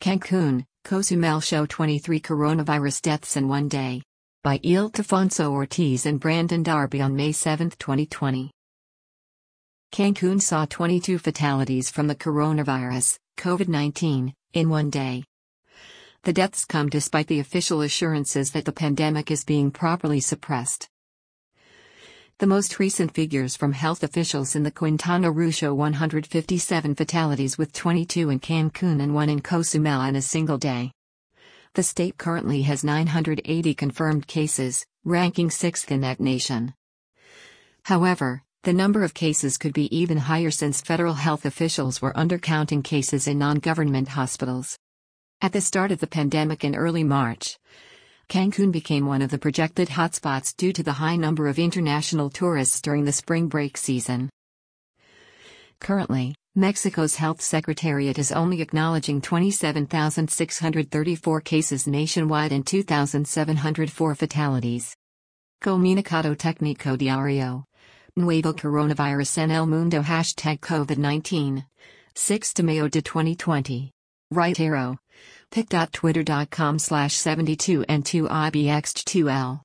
Cancun, Cozumel show 23 coronavirus deaths in one day. By Ildefonso Ortiz and Brandon Darby on May 7, 2020. Cancun saw 22 fatalities from the coronavirus, COVID-19, in one day. The deaths come despite the official assurances that the pandemic is being properly suppressed. The most recent figures from health officials in the Quintana Roo show 157 fatalities, with 22 in Cancun and 1 in Cozumel in a single day. The state currently has 980 confirmed cases, ranking 6th in that nation. However, the number of cases could be even higher since federal health officials were undercounting cases in non-government hospitals. At the start of the pandemic in early March, Cancun became one of the projected hotspots due to the high number of international tourists during the spring break season. Currently, Mexico's health secretariat is only acknowledging 27,634 cases nationwide and 2,704 fatalities. Comunicado Técnico Diario. Nuevo Coronavirus en el Mundo #COVID-19. 6 de Mayo de 2020. Right arrow. pic.twitter.com/72n2ibx2l.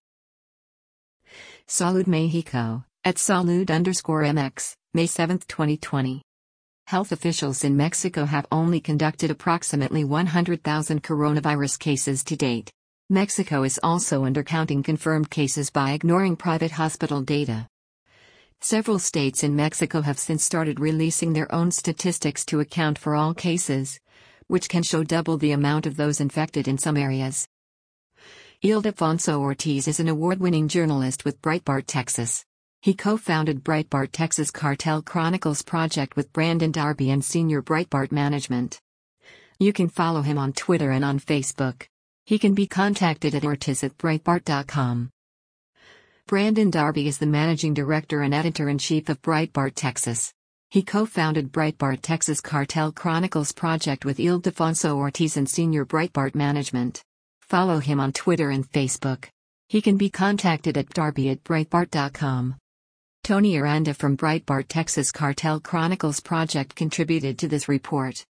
Salud Mexico, at salud_mx, May 7, 2020. Health officials in Mexico have only conducted approximately 100,000 coronavirus cases to date. Mexico is also undercounting confirmed cases by ignoring private hospital data. Several states in Mexico have since started releasing their own statistics to account for all cases, which can show double the amount of those infected in some areas. Ildefonso Ortiz is an award-winning journalist with Breitbart Texas. He co-founded Breitbart Texas Cartel Chronicles project with Brandon Darby and senior Breitbart management. You can follow him on Twitter and on Facebook. He can be contacted at ortiz@breitbart.com. Brandon Darby is the managing director and editor-in-chief of Breitbart Texas. He co-founded Breitbart Texas Cartel Chronicles project with Ildefonso Ortiz and senior Breitbart management. Follow him on Twitter and Facebook. He can be contacted at darby@breitbart.com. Tony Aranda from Breitbart Texas Cartel Chronicles project contributed to this report.